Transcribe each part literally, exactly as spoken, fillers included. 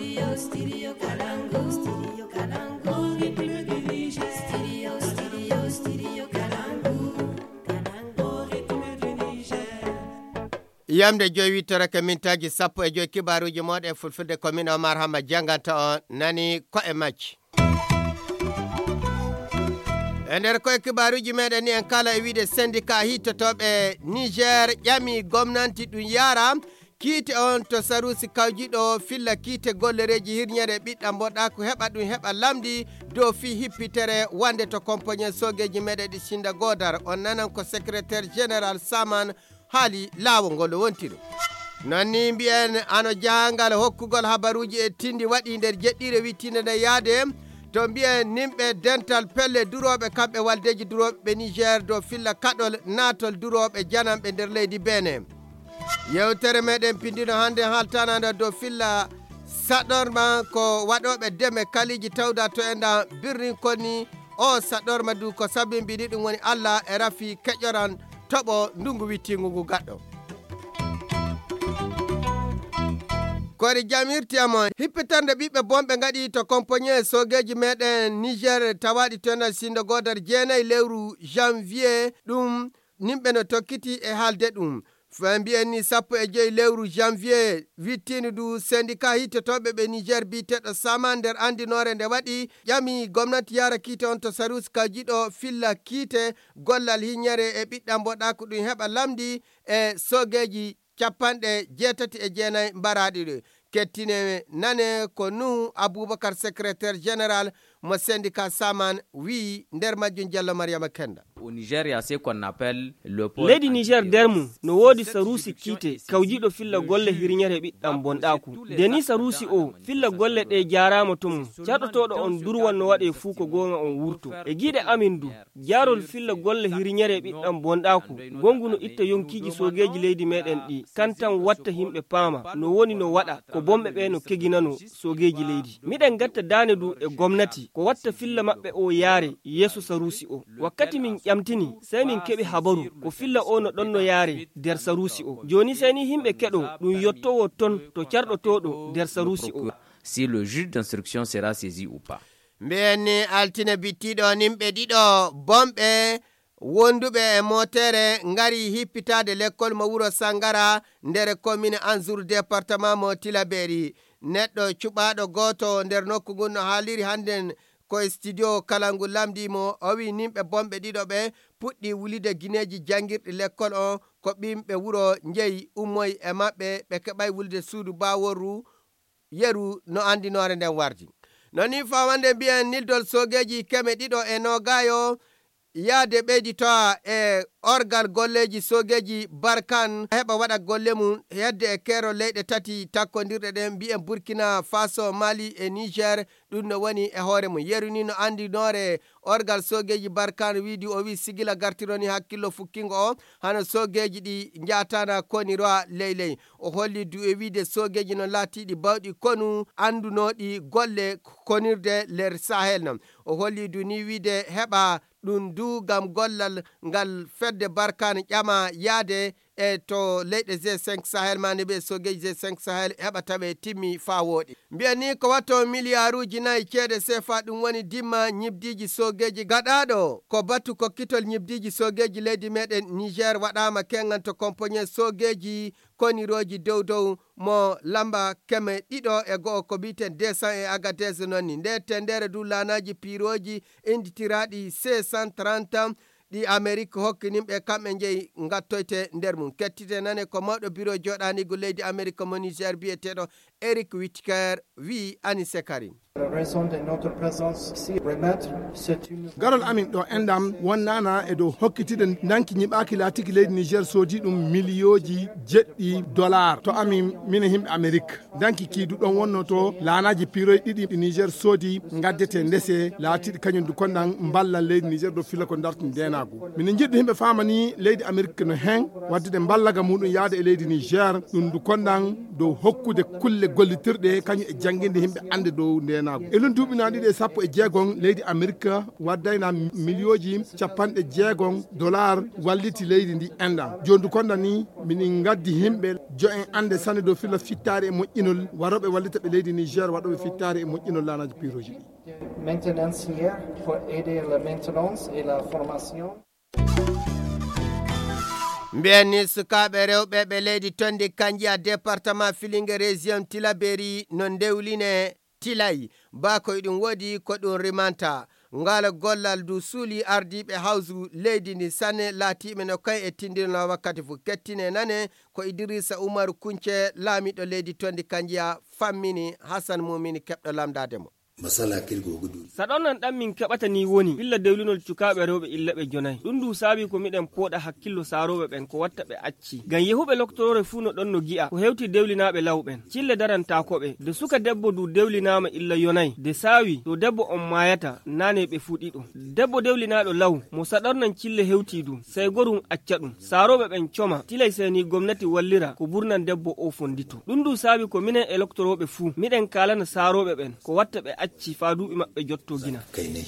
Studio, studio Kalangu. Studio Kalangu. Studio, studio, studio Kalangu. Kalangu. Yamde joyi toraka mintaji sappo e joyi kibaruji moɗe e fulfulde commune Omar Hama janganta o nani ko e majji. E nder koye kibaruji meɗen ni en kala e wiide syndicat hittotoɓe Niger ƴami gomnanti ɗum yara kiite on to sarusi kawjiɗo filla kiite gollereji hirñere ɓiɗɗa mboɗa ko heɓa ɗum heɓa lamdi dow fi hippitere wande to compagnie sogeji meɗen ɗi Sinda Godar on nanan ko secrétaire général Saman haali laawol ngol wontiri non ni mbiyen ano jahangal hokkugol habaruji e tindi waɗi nder jeɗɗire wittinde nde yaade to mbiyen nimɓe dental pelle duroɓe kamɓe waldeji duroɓe Niger dow filla kaɗol natol duroɓe janamɓe nder leydi Benin. Yewtere meɗen pindino hande haltanande dow filla saɗorma ko waɗoɓe deme kaliji tawda to enda birnin konni o saɗorma du ko sabimbini ɗum woni Allah e rafi keƴoran toɓo ndungu wittingu ngu gaɗɗo. Kori jamirtiyamo hippitarde ɓiɓɓe bomɓe gaɗi to compagnie sogeji meɗen Niger tawaɗi to enda Sinda Godar jeenayi lewru janvier ɗum nimɓe no tokkiti e haalde ɗum. Fa mbiyen ni sappo e joyi lewru janvier wittini du syndicat hittotoɓe ɓe Niger biteɗo Sama nder andinore nde waɗi ƴami gomnati yara kiite on to sarus kawjiɗo filla kiite gollal hiñere e ɓiɗɗa mboɗa ko ɗum heɓa lamdi e sogeji capanɗe jeetati e jeenayi mbaraɗi ɗo kettine nane ko Nuhu Aboubacar secrétaire général mo syndicat Saman wi nder majjum Diallo Mariama Kenda. Au Niger, il y a ce qu'on appelle le pôle. Leydi Niger dermu no wodi sarusi kite kawjiɗo filla golle hirñere ɓiɗɗam bonɗaku. Deni sarusi o filla golle ɗe jarama to mum. Caɗotoɗo on durwan no waɗe fuu ko gonga on wurto. E giɗe amin du jarol filla golle hirñere ɓiɗɗam bonɗaku gongu no itta yonkiji sogeji leydi meɗen ɗi kantan watta himɓe paama no woni no waɗa ko bomɓe ɓe no keginano sogeji leydi. Miɗen gatta dane du e gomnati ko watta filla maɓɓe o yaare yeso sarusi o. Wakkati min ƴamtini sai min keɓi habaru ko filla o no ɗon no yaare nder sarusi o. Joni sai ni himɓe keɗo ɗum yottowo ton to carɗotoɗo nder sarusi o. Si le juge d'instruction sera saisi ou pas. Mbeni altine bittiɗo nimɓe ɗiɗo bomɓe wonduɓe e motere ngari hippitade l'école mo wuro Sangara nder commune Anzour département mo Tilaberi. Neɗɗo cuɓaɗo goto nder nokku ngun no haaliri hannden ko studio Kalangu lamdimo o wi nimɓe bomɓe ɗiɗo ɓe puɗɗi wulide guineji jangirɗi l'école o ko ɓimɓe wuro jeeyi ummoy e maɓɓe ɓe keɓay wulde suudu baworu yeru no andinore nden wardi. Noni fawande mbiyen nildol sogeji keme ɗiɗo e nogayo yaade ɓeyditoa e orgal golleji sogeji Barkan heɓa waɗa golle mum hedde e kero leyɗe tati takkodirɗe ɗen mbiyen Burkina Faso, Mali e Niger ɗum no woni e hoore mum. Yeruni no andinore orgal sogeji Barkan wiidi o wi sigila gartironi hakkillo fukkingo o hano sogeji ɗi jatana konirwa leyley. O holli du e wiide sogeji no laatiɗi bawɗi konu andunoɗi golle konirde ler Sahel nam. O holli du ni wiide heɓa ɗum du gam gollal ngal fedde Barkan ƴama yaade e to leyɗe G cinq Sahel mane ɓe sogeji G cinq Sahel heɓa tawe timmi fa woɗi. Mbiyan ni ko watto milliarduji nayyi ceede sefa ɗum woni dimma ñibdiji sogeji gaɗaɗo ko battu kokkitol ñibdiji sogeji leydi meɗen Niger waɗama kengan to compagnie sogeji koniroji dow dow mo lamba keme ɗiɗo e go'o ko biten deux cents e Agadez nonni nde tendere du lanaji piroji inditiraɗi C cent trente ɗi Amérique hokkinimɓe kamɓe jeeyi gattoyte nder mum. Kettite nane ko mawɗo bureau joɗanigo leydi Amérique mo Niger biyeteɗo Eric Whitaker wi Anise Karim. Garol amin ɗo endam wonnana e dow hokkitide danki ñiɓaki laatiki leydi Niger soodi ɗum milliyoji jeɗɗi dollar to amin mine himɓe Amérique danki kiidu ɗon wonno to laanaji piroye ɗiɗi ɗi Niger soodi gaddete ndese laatiɗi kañum du konɗan mballal leydi Niger ɗo fila ko dartum denago minen jiɗɗo himɓe famani leydi Amérique no hen waddude ballaga muɗum yaade e leydi Niger ɗum du konɗan dow hokkude kulle gollitirɗe kañum e jangguinde himɓe ande dow nden gaynaago elun duuɓi na ɗiɗi e sappo e jeegon leydi Amerique waddayna milliyoji capanɗe jeegon dollar walliti leydi ndi enɗam jondu konda ni minin gaddi himɓe jo en ande sanne dow filla fittare e moƴƴinol waroɓe wallita ɓe leydi Niger waɗoɓe fittare e moƴƴinol lanaji piroji ɗi. Maintenancière pour aider la maintenance et la formation. Mbiyani sukaɓe rewɓe ɓe leydi Tondi Kanji a département Filingue région Tilaberi no ndewline tilay ba koye ɗum woodi ko ɗum rimanta ngala gollal du suuli ardiɓe hawsu leydi ndi sanne laatiɓe no kay e tindino wakkati fu kettine nane ko Idrissa Umaru Kunce laamiɗo leydi Tondi Kanji a fammini Hassan Mumini keɓɗo lamdademo. masala kirgo gudu saɗon nan ɗan min keɓata ni woni illa dewlinol cukaɓe rewɓe illa ɓe jonayi ɗum du saabi ko miɗen pooɗa hakkillo saaroɓe ɓen ko watta ɓe acci ngam yehuɓe loctorore fuu no ɗon no gi'a ko hewti dewlinaɓe lawɓen cille darantakoɓe de suka debbo du dewlinama illa yonayi de saawi to debbo on mayata nane ɓe fuɗi ɗum debbo dewlinaɗo law mo saɗornan cille hewti du sey gorum acca ɗum saaroɓe ɓen coma tilay seni gomnati wallira ko burnan debbo o fondito ɗum du saabi ko minen e loctoroɓe fuu miɗen kalana saaroɓe ɓen ko watta ɓe acci faaduɓe maɓɓe jotto gina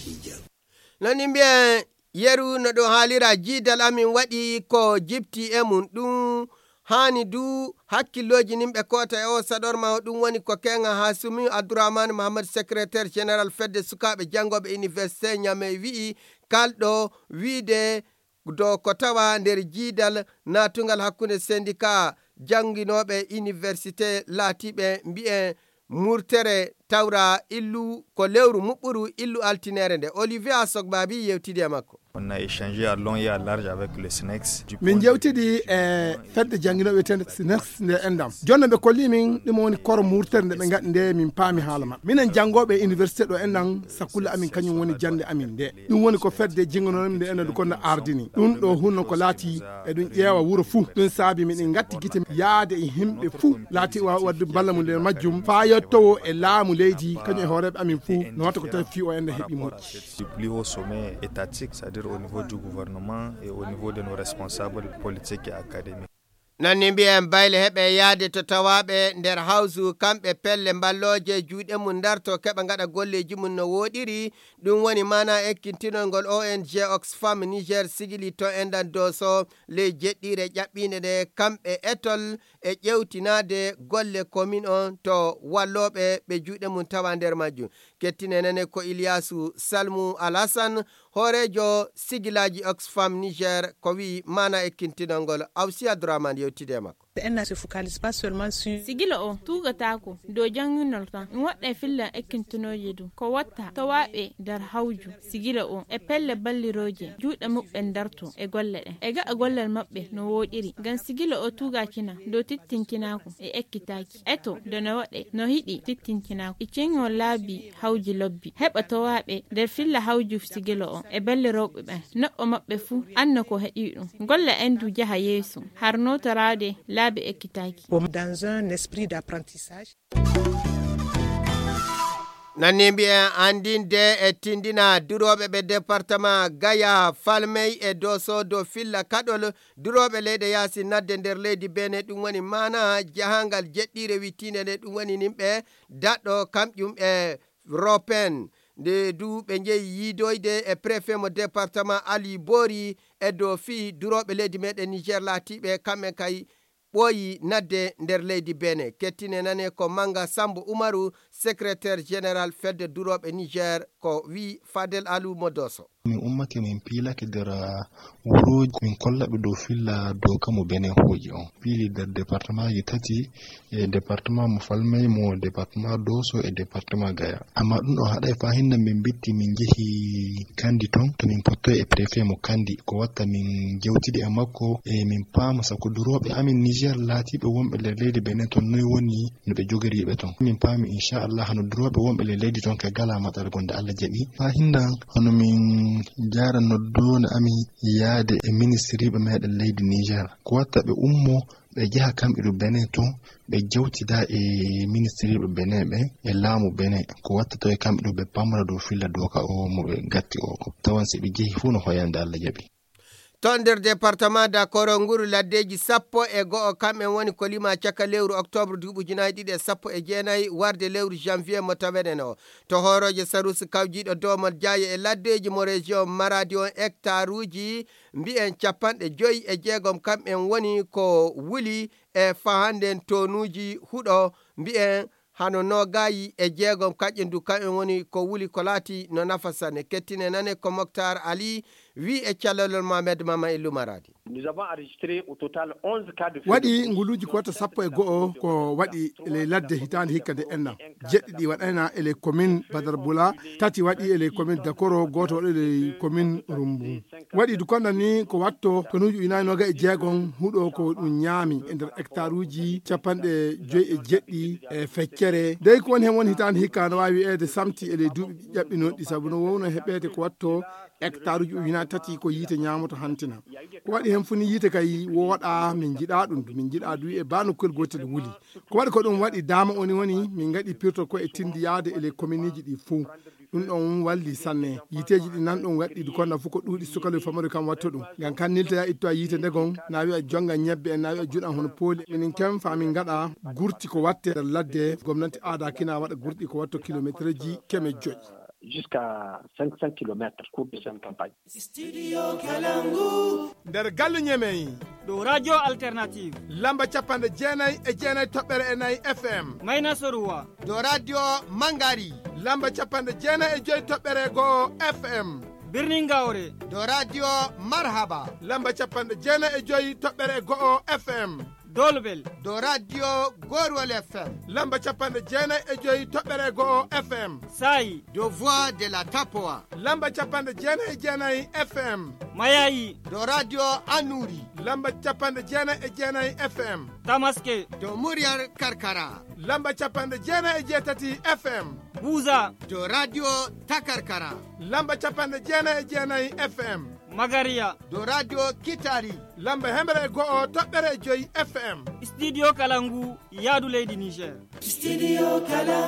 noni mbiyen yeru no ɗum haalira jiidal amin waɗi ko jipti e mum ɗum hani du hakkilloji nimɓe kota e o saɗorma ɗum woni ko kenga Hasumi Abdourahmane Mohamed secrétaire général fedde sukaɓe jangoɓe université Niamey wi'i kalɗo wiide do ko tawa nder jiidal natugal hakkunde syndicat janginoɓe université laatiɓe mbi'en murtere tawra illu ko lewru muɓɓuru illu altinere nde Olivier Asogbabi yewtidi e makko. On a échangé à long et à large avec le S N E X. Min jewtidi e fedde janginoɓe tende S N E X nde endam jonno ɓe kolli min ɗum woni koro murtere nde ɓe gaɗi nde min paami haala maɓɓe minen jangoɓe université ɗo endan sakkulle amin kañum woni jande amin nde ɗum woni ko fedde jinganomi nde enen ko no ardini ɗum ɗo hunno ko laati e ɗum ƴeewa wuuro fuu ɗum saabi miɗen gatti guite yaade e himɓe fuu laati wadde balla mum nder majjum fa yettowo e laamu leydi kañum e hooreɓe amin fuu no watta ko tawi fi o ende heeɓi moƴƴi. Du plus haut sommet étatique, c'est-à-dire au niveau du gouvernement et au niveau de nos responsables politiques et académiques. nonni mbiyen bayle heɓe yaade to tawaɓe nder hawsu kamɓe pelle balloje juuɗe mum darto keɓa gaɗa golleji mum no woɗiri ɗum woni mana ekkintinolngol O N G Oxfam Niger sigili to endan doso ley jeɗɗire ƴaɓɓinde nde kamɓe etol e ƴewtinade golle commune on to walloɓe ɓe juuɗe mum tawa nder majjum kettine nane ko Iliasu Salmu Alassane horejo sigilaji Oxfam Niger ko wi mana ekkintinolngol Awsi Abdourahmane yewtide makko. sigila o tugatako do janginol tan in waɗa filla ekkintonoje du ko watta tawaɓe dar hawju sigila o e pelle balliroje juuɗe muɓɓe darto e golle ɗen e ga a gollal maɓɓe no woɗiri gan sigila o tugakina do tittinkinako e ekkitaki eto do no waɗe no hiɗi tittinkinako e cingol laabi hawji lobbi heɓa tawaɓe der filla hawju sigila o e balliroɓe ɓen neɗɗo maɓɓe fu anna ko heɗi ɗum golle endu jaha yeeso har notarade dans un esprit d'apprentissage. nanni mbiyen andinde e tindina duroɓe ɓe département Gaya Falmey e Doso do filla kaɗol duroɓe leyɗe yaasi nadde nder leydi Benin ɗum woni mana jahangal jeɗɗire wittinde nde ɗum woni nimɓe daɗɗo kamƴum e Ropen nde du ɓe jeeyi yiidoyde e préfet mo département Ali Bori e do fi duroɓe leydi meɗen Niger laatiɓe kamɓe kay ɓooyi nadde nder leydi Benin kettine nane ko Manga Sambo Umaru secrétaire général fedde duroɓe Niger ko wi Fadel Alou Modoso. min ummake min piilake nder wuroji min kollaɓe dow filla dow kamo Benin hooji on piili nder département ji tati e département mo Falmey mo département Doso e département Gaya amma ɗum ɗo haɗay fa hinna min bitti min jehi Kandi ton to min pottoy e préfet mo Kandi ko watta min jewtidi e makko e min paama sako duroɓe amin Niger laatiɓe wonɓe nder leydi Benin ton noy woni no ɓe jogoriɓe ton min paami inchallah no duroɓe wonɓe nder leydi ton ka gala matsala gonde Allah jaɓi fa hinna hono min jara noddone ami yaade e ministre ɓe meɗen leydi Niger ko watta ɓe ummo ɓe jaha kamɓe ɗo Benin ton ɓe jewtida e ministre ɓe Benin ɓe e laamu Benin ko watta taw kamɓe ɗo ɓe pamra dow filla doka o mo ɓe gatti o tawan si ɓe jehi fuu no hoyande Allah jaɓi. ton nder département dakoro nguru laddeji sappo e go'o kamɓen woni kolima caka lewru octobre duuɓi ujunaaje ɗiɗi e sappo e jeenayi warde lewru janvier mo tawenen o to horoje sarusi kawjiɗo domol diaye e laddeji mo région maradi on hectare uji mbi'en capanɗe joyi e jeegom kamɓen woni ko wuli e fahanden tonuji huɗo mbi'en hano no gayi e jeegom kaƴƴen du kamɓen woni ko wuli ko laati no nafasane kettine nane ko Mokhtar Ali wi e callalol Mohamed Mama e Lumaradi. waɗi nguluji kota sappo e go'o ko waɗi ele ladde hitande hikka nde enna jeɗɗi ɗi waɗayna ele commune Badar Boula tati waɗi ele commune Dakoro goto waɗi ele commune Rumbu waɗi du konda ni ko watto tonuji ujunaje noga e jeegom huɗo ko ɗum ñaami e nder hectare uji capanɗe joyi e jeɗɗi e feccere dey ko woni hen woni hitande hikka no wawi wi'ede samti ele duuɓi ƴaɓɓinoɗi saabu no wowno heɓede ko watto hectare uji ujunaje tati ko yiite ñamoto hantina ko waɗi hen funi yiite kay woɗa min jiɗa ɗum min jiɗa du e banokol gotel wuli ko waɗi ko ɗum waɗi dama oni woni min gaɗi pirto ko e tindiyade ele commune ji ɗi fou ɗum ɗon walli sanne yiteji ɗi nan ɗum waɗɗi konna fof ko ɗuuɗi sukalo famori kam watto ɗum ngam kan nilta itto a yiite ndegon na wi'a jonga ñebbe en na wi'a juɗan hono pooli minin kem fa min gaɗa gurti ko watte nder ladde gomnati aada kina waɗa gurɗi ko watto kilométre ji keme joyi jusqu'à cinq cents kilomètres courbe de cette campagne. Studio Kalangu. Der gallu ñemeyi ɗo radio alternative lamba capanɗe jeenayi e jeenayi toɓɓere e nayyi F M mayna soruwa do radio Mangari lamba capanɗe jeenayi e joyi toɓɓere e go'o F M birnin Gawre do radio Marhaba lamba capanɗe jeenayi e joyi toɓɓere e go'o F M Dolbel do radio Gorwal F M lamba capanɗe jeenayi e joyi toɓɓere e go'o F M Sayi do voix de la Tapoa lamba capanɗe jeenayi e jeenayi F M Mayayi do radio Anuri lamba capanɗe jeenayi e jeenayi F M Tamaske do Muryar Karkara lamba capanɗe jeenayi e jeetati F M Buza do radio Takarkara lamba capanɗe jeenayi e jeenayi F M Magaria do radio Kitari lamba hemere e go'o toɓɓere e joyi F M Studio Kalangu yaadu leydi Niger. Studio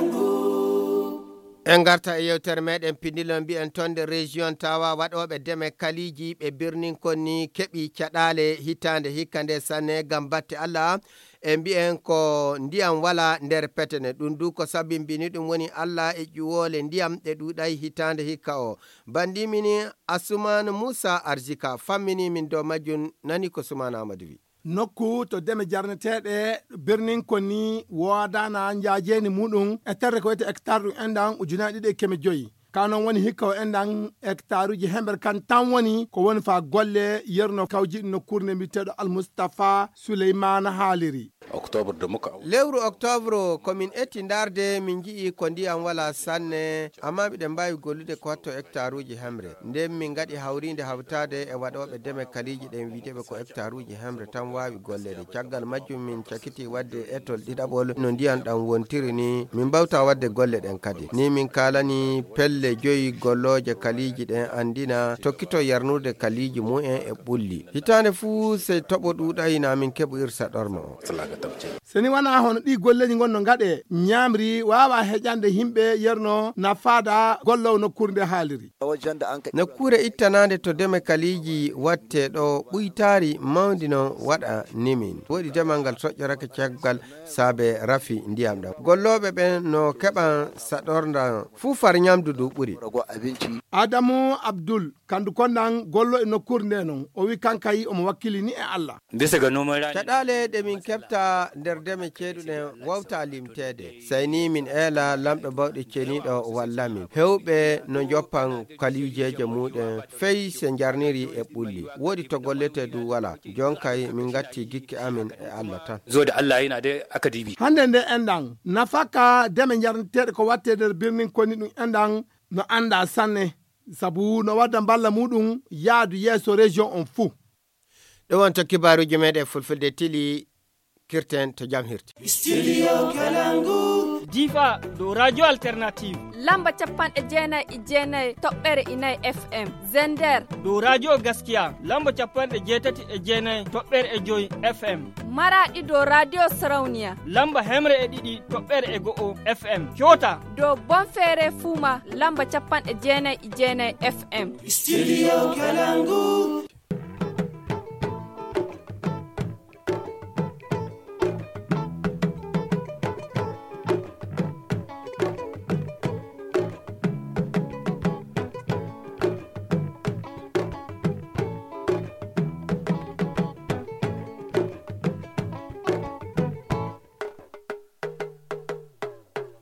Kalangu. en garta e yewtere meɗen pindilon mbi'en tonde région tawa waɗoɓe deme kaliji ɓe birnin konni keɓi caɗale hitande hikka nde sanne gam batte Allah e mbi'en ko ndiyam wala nder petene ɗum du ko sabimbini ɗum woni Allah e ƴuwole ndiyam ɗe ɗuɗay hitande hikka o bandimini Asuman Moussa Arzika fammini min dow majjum nani ko Sumana Amadou wi nokku to deme jarneteɗe birnin konni wodana jajeni muɗum e terre ko wiyete hectare ɗum endan ujunaje ɗiɗi e keme joyi kanon woni hikka o endan hectare uji hember kan tan woni ko woni fa golle yerno kawjiɗi nokkurne mbiteɗo Almustapha Souleymana haaliri octobre de muka lewru octobre komin etti darde min jii ko ndiyam wala sanne amma ɓiɗen mbawi gollude ko hatto hectare uji hemre nden min gaɗi hawride hawtade e waɗoɓe deme kaliji ɗen wiiteɓe ko hectare uji hemre tan wawi gollede caggal majjum min cakiti wadde etol ɗiɗaɓol no ndiyam ɗam wontiri ni min mbawta wadde golle ɗen kadi ni min kalani pelle joyi golloje kaliji ɗen andina tokkito yarnude kaliji mu'en e ɓulli hitande fuu se toɓo ɗuɗayna min keɓo irsa ɗorma o seni wana hono ɗi golleji gonno gaɗe ñamri wawa heƴande himɓe yerno nafada gollowo nokkure nde haaliri nokkure ittanade to deme kaliji watte ɗo ɓuytari mawdi no waɗa nimin woɗi demal ngal soƴƴorake caggal saabe rafi ndiyam ɗam golloɓe ɓen no keɓan saɗorda fuu far ñamdu du ɓuri Adamu Abdul kandu kondan gollo e nokkure nde non o wi kankayi omo wakkili ni e Allah caɗale ɗe min keɓta nder deme ceeɗuɗen wawta limtede sayni min eela lamɓe bawɗe ceniɗo walla min hewɓe no joppan kalijeje muɗen fey se jarniri e ɓulli woodi to gollete du wala jonkay min gatti gikki amin e Allah tan zode Allah yana de akadibi hande nde endan nafaka deme jarneteɗe ko watte nder birnin konni ɗum endan no anda sanne sabu no wadda balla muɗum yaadu yeeso région on fou ɗo wonto kibaruji meɗe fulfulde tili kirten to jam hirti Studio Kalangu. Difa do radio alternative lamba capanɗe jeenayi e jeenayi toɓɓere inayi F M Zender do radio gaskiya lamba capanɗe jeetati e jeenayi toɓɓere e joyi F M Maradi do radio Sarauniya lamba hemre e ɗiɗi toɓɓere e go'o F M Kyota do Bonfere Fuma lamba capanɗe jeenayi e jeenayi F M Studio Kalangu.